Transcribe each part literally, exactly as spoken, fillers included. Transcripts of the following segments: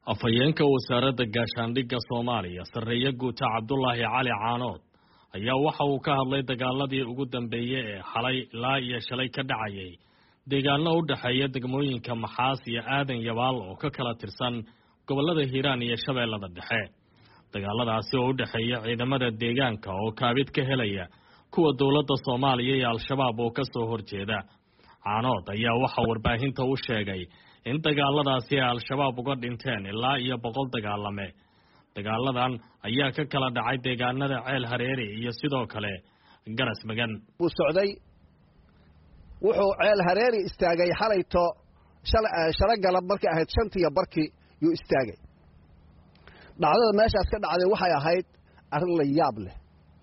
afhayeenka wasaaradda gaashaandhigga Soomaaliya Sarreeye Guuta Cabdullaahi Cali Caanood ayaa waxa uu ka hadlay dagaaladii ugu dambeeyay ee xalay ilaa iyo shalay ka dhacayay deegaano u dhaxeeya degmooyinka Maxaas iyo Aadan Yabaal oo ka kala tirsan gobolada Hiiraan iyo Shabeellada Dhexe. dagaaladaasi oo u dhaxeeya ciidamada deegaanka oo kaabid ka helaya kuwa dawladda Soomaaliya iyo Al-Shabaab oo ka soo horjeeda. Caanood ayaa waxa warbaahinta u sheegay in dagaaladaasi ay Al-Shabaab uga dhinteen ilaa iyo boqol dagaalame. dagaaladan ayaa ka kala dhacay deegaanada Ceel Hareeri iyo sidoo kale Garas Magan. Uu socday wuxuu Ceel Hareeri istaagay xalayto shalay galab markii ahayd shantii barkii yuu istaagay. dhacdada meeshaas ka dhacday waxay ahayd arrin la yaab leh.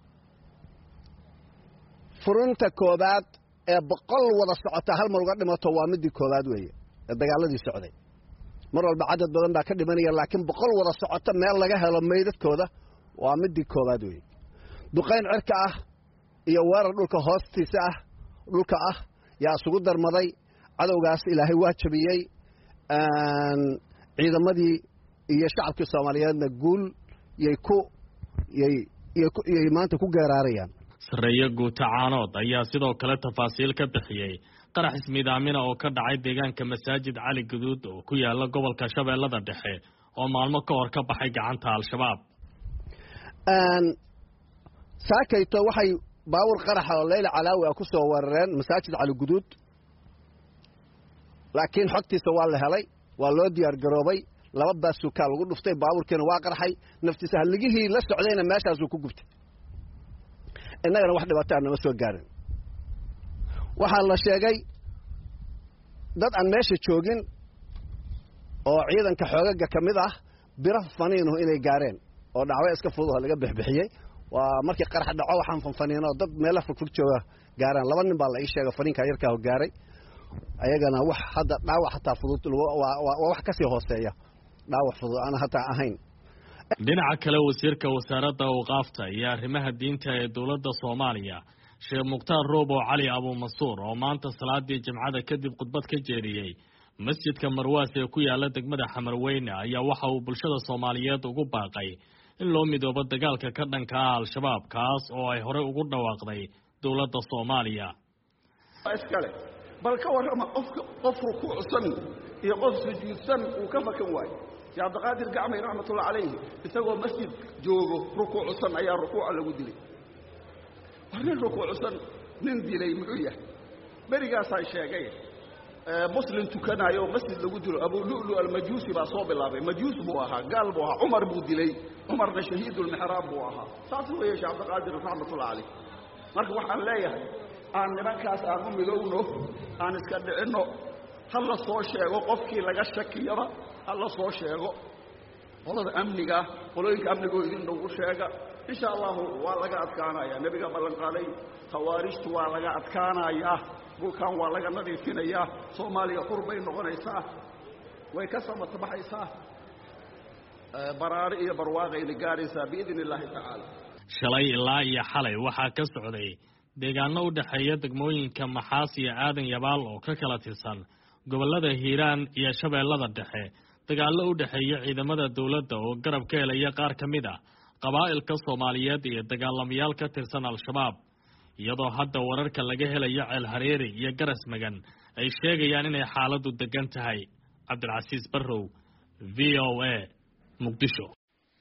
furunta koobaad ee boqol wada socota hal mar uga dhimato waa midii koobaad weeye ee dagaaladii socday. mar walba cadad badan baa ka dhimanaya laakiin boqol wada socota meel laga helo meydadkooda waa midii koobaad weeye. duqayn cirka ah iyo weerar dhulka hoostiisa ah dhulka ah yaa isugu darmaday. cadowgaas ilaahay waa jabiyey ciidamadii iyo shacabkii Soomaaliyeedna guul yay ku yay yay maanta ku geeraarayaan. Sarreeye Guuta Caanood ayaa sidoo kale tafaasiil ka bixiyay qarax ismiidaamina oo ka dhacay deegaanka Masaajid Cali Guduud oo ku yaala gobolka Shabeellada Dhexe oo maalmo ka hor ka baxay gacanta Al-Shabaab. aan saakayto waxay baawur qarax oo Leyla Calaawi ku soo weerareen Masaajid Cali Guduud. laakiin xogtiisa waa la helay waa loo diyaar garoobay laba baasuka lagu dhuftay baawurkeena waa qarxay naftiisa haligihii la socdayna meeshaas uu ku gubtay. innagana wax dhibaato ah nama soo gaarin. waxaa la sheegay dad aan meesha joogin oo ciidanka xoogaga ka mid ah biro faniino inay gaareen oo dhacwa iska fudud laga bixbixiyay. waa markii qarax dhaco waxaan fanfaniino dad meel fog jooga gaaraan laba nin baa la ii sheegay faniinka yarka oo gaaray. ayagana wax hadda dhaawac xataa fudud waa wax ka sii hooseeya dhaawac fudud aan hataa ahayn. dhinaca kale wasiirka wasaaradda awqaafta iyo arrimaha diinta ee dawladda Soomaaliya Sheekh Muqtaar Roobo Cali Abu Mansuur oo maanta salaadii Jimcada kadib khudbad ka jeediyay masjidka Marwaas ee ku yaala degmada Xamarweyne ayaa waxa uu bulshada Soomaaliyeed ugu baaqay in loo midoobo dagaalka ka dhanka ah Al-Shabaab kaas oo ay hore ugu dhawaaqday dawladda Soomaaliya. iskale bal ka warama qofka qof rukuucsan iyo qof sujuudsan uu ka fakan waayo. يا عبد القادر قعمي رحمة الله عليه يسوى مسجد جوجو ركوع صن أيا ركوع على ودلي وهنا ركوع صن نندي لي معية برجع صاي شيء مسلم تكنا يوم مسجد لودلو أبو لؤلؤ المجوسي بصوب الله مجوس بوها قال بوها عمر بودلي عمر شهيد المحراب بوها صاروا يا عبد القادر رحمة الله عليه مركب وحنا لا يه أنا نبكاس أقوم يلونه أنا سكد إنه هلا صور شيء وقفكي لقى شك يرى الله صور شيء والله أمنيكا قلوينك أمنيكو إذن نقول شيء إن شاء الله والله أتكانا يا نبي قبل قالي خوارجت والله أتكانا يا بوكان والله نبي فينا يا صومالي قربين نغنى إساه ويكسر مصباح إساه برارئي برواغي لقارسة بإذن الله تعالى shalay ilaa iyo xalay waxa ka socday deegaano u dhaxeeya degmooyinka Maxaas iyo Aadan Yabaal oo ka kala tirsan gobolada Hiiraan iyo Shabeellada Dhexe. dagaalo u dhaxeeya ciidamada dawladda oo garab ka helaya qaar kamid ah qabaa'ilka Soomaaliyeed iyo dagaalamayaal ka tirsan Al-Shabaab. iyadoo hadda wararka laga helayo Ceel Hareeri iyo Garas Magan ay sheegayaan inay xaaladdu degan tahay. Cabdilcasiis Barrow, V O A, Muqdisho.